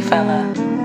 fella.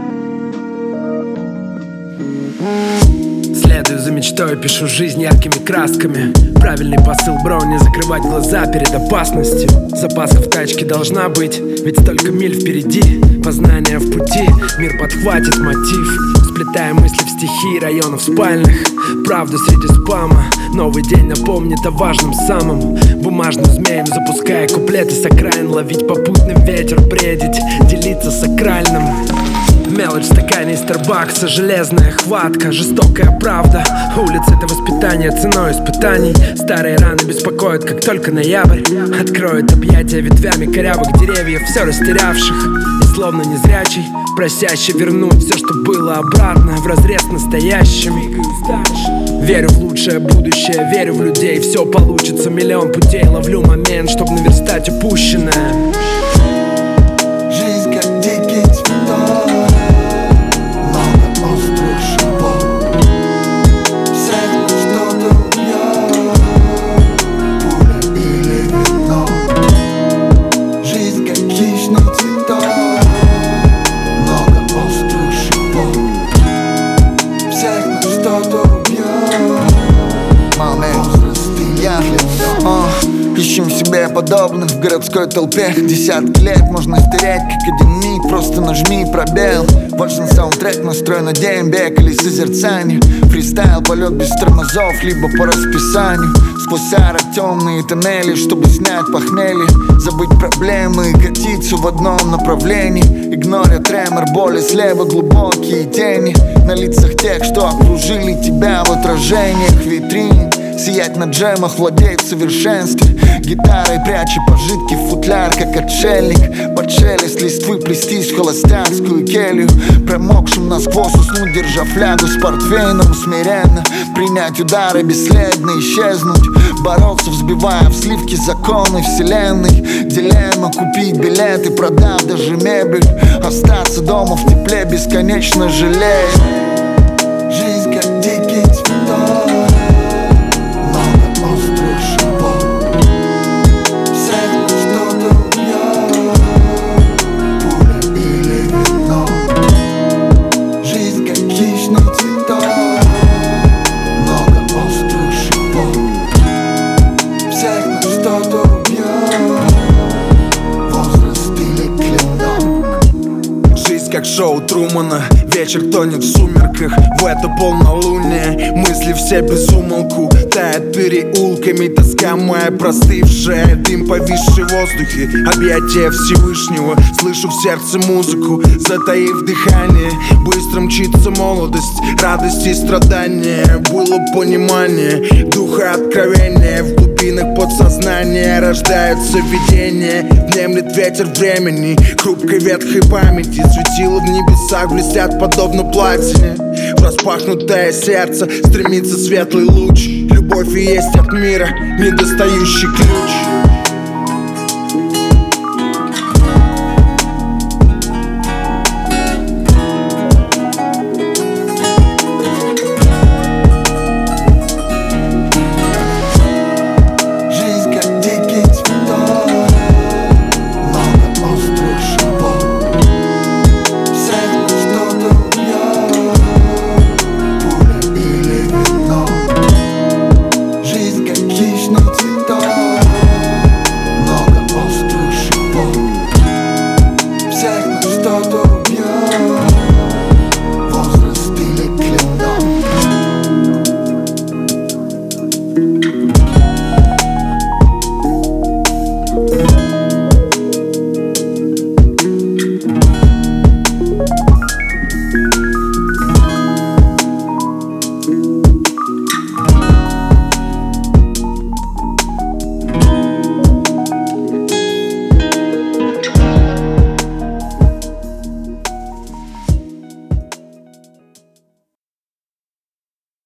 Следую за мечтой, пишу жизнь яркими красками. Правильный посыл, бро, не закрывать глаза перед опасностью. Запаска в тачке должна быть, ведь столько миль впереди. Познания в пути, мир подхватит мотив. Сплетая мысли в стихи районов спальных. Правда среди спама, новый день напомнит о важном самом. Бумажным змеем запуская куплеты с окраин. Ловить попутный ветер, бредить, делиться сакральным. Мелочь в стакане Старбакса, железная хватка, жестокая правда. Улица — это воспитание ценой испытаний. Старые раны беспокоят, как только ноябрь откроет объятия ветвями корявых деревьев, все растерявших. И словно незрячий, просящий вернуть все, что было обратно, вразрез настоящим. Верю в лучшее будущее, верю в людей, все получится. Миллион путей, ловлю момент, чтоб наверстать упущенное. Жизнь как дикий цветок, много острых шипов. Всех что-то убьет, пуля или вино. Жизнь как хищный цветок, много острых шипов. Всех нас что-то убьет, возраст и я. Ищем себе подобных в городской толпе. Десятки лет можно стереть, как один миг. Просто нажми пробел. Важен саундтрек, настрой на день, бег или созерцание. Фристайл, полет без тормозов, либо по расписанию. Сквозь ары темные тоннели, чтобы снять похмелье. Забыть проблемы и катиться в одном направлении. Игноря тремор, боли слева, глубокие тени. На лицах тех, что окружили тебя в отражениях витрин. Сиять на джемах, владеть в совершенстве. Гитарой пряча пожитки в футляр, как отшельник. Под шелест листвы плестись в холостяцкую келью. Промокшим насквозь уснуть, держа флягу с портвейном. Смиренно принять удары, бесследно исчезнуть. Бороться, взбивая в сливки законы вселенной. Дилемма: купить билеты, продав даже мебель. Остаться дома в тепле, бесконечно жалея. Жизнь как дикий цветок, как шоу Трумана. Вечер тонет в сумерках, в это полнолуние. Мысли все без умолку тают переулками. Тоска моя простывшая, дым повисший в воздухе. Объятия Всевышнего, слышу в сердце музыку. Затаив дыхание, быстро мчится молодость. Радость и страдания, было понимание. Духа откровения, в глубинах подсознания рождаются видения. Внемлет ветер времени, хрупкой ветхой памяти. Светила в небесах блестят подобно платине. В распахнутое сердце стремится светлый луч. Любовь и есть от мира недостающий ключ. Жизнь как хищный цветок.